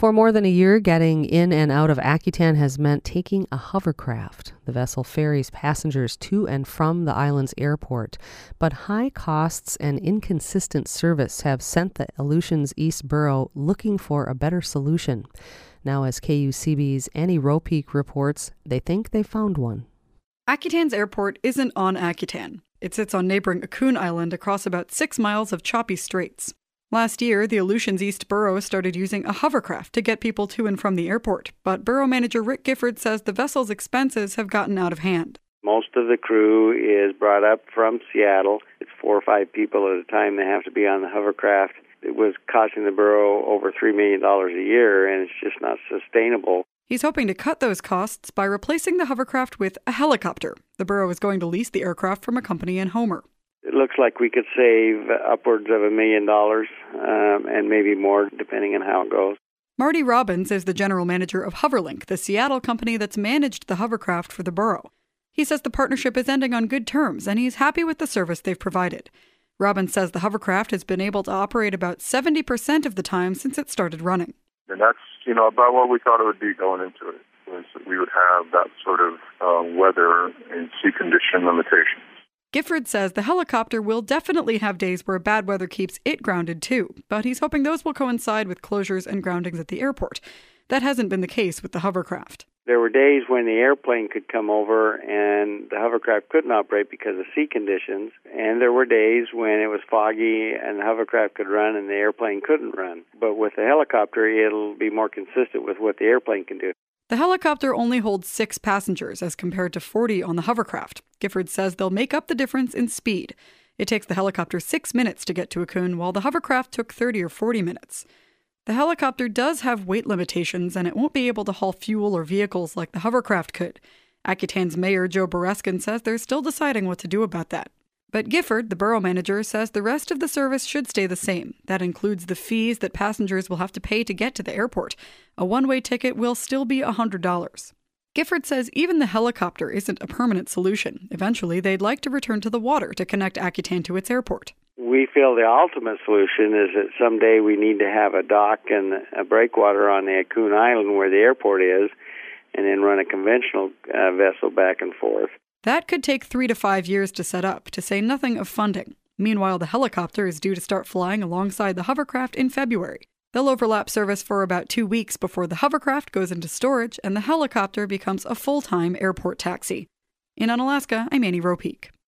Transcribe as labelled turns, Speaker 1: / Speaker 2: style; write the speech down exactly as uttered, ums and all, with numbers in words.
Speaker 1: For more than a year, getting in and out of Akutan has meant taking a hovercraft. The vessel ferries passengers to and from the island's airport, but high costs and inconsistent service have sent the Aleutians East Borough looking for a better solution. Now, as K U C B's Annie Ropeek reports, they think they found one.
Speaker 2: Akutan's airport isn't on Akutan. It sits on neighboring Akun Island across about six miles of choppy straits. Last year, the Aleutians East Borough started using a hovercraft to get people to and from the airport, but Borough Manager Rick Gifford says the vessel's expenses have gotten out of hand.
Speaker 3: Most of the crew is brought up from Seattle. It's four or five people at a time that have to be on the hovercraft. It was costing the borough over three million dollars a year, and it's just not sustainable.
Speaker 2: He's hoping to cut those costs by replacing the hovercraft with a helicopter. The borough is going to lease the aircraft from a company in Homer.
Speaker 3: It looks like we could save upwards of a million dollars, um, and maybe more, depending on how it goes.
Speaker 2: Marty Robbins is the general manager of Hoverlink, the Seattle company that's managed the hovercraft for the borough. He says the partnership is ending on good terms, and he's happy with the service they've provided. Robbins says the hovercraft has been able to operate about seventy percent of the time since it started running.
Speaker 4: And that's, you know, about what we thought it would be going into it, was that we would have that sort of uh, weather and sea condition limitations.
Speaker 2: Gifford says the helicopter will definitely have days where bad weather keeps it grounded too, but he's hoping those will coincide with closures and groundings at the airport. That hasn't been the case with the hovercraft.
Speaker 3: There were days when the airplane could come over and the hovercraft couldn't operate because of sea conditions, and there were days when it was foggy and the hovercraft could run and the airplane couldn't run. But with the helicopter, it'll be more consistent with what the airplane can do.
Speaker 2: The helicopter only holds six passengers as compared to forty on the hovercraft. Gifford says they'll make up the difference in speed. It takes the helicopter six minutes to get to Akun, while the hovercraft took thirty or forty minutes. The helicopter does have weight limitations, and it won't be able to haul fuel or vehicles like the hovercraft could. Akutan's mayor, Joe Bereskin, says they're still deciding what to do about that. But Gifford, the borough manager, says the rest of the service should stay the same. That includes the fees that passengers will have to pay to get to the airport. A one-way ticket will still be one hundred dollars. Gifford says even the helicopter isn't a permanent solution. Eventually, they'd like to return to the water to connect Akutan to its airport.
Speaker 3: We feel the ultimate solution is that someday we need to have a dock and a breakwater on the Akun Island where the airport is, and then run a conventional uh, vessel back and forth.
Speaker 2: That could take three to five years to set up, to say nothing of funding. Meanwhile, the helicopter is due to start flying alongside the hovercraft in February. They'll overlap service for about two weeks before the hovercraft goes into storage and the helicopter becomes a full-time airport taxi. In Unalaska, I'm Annie Ropeek.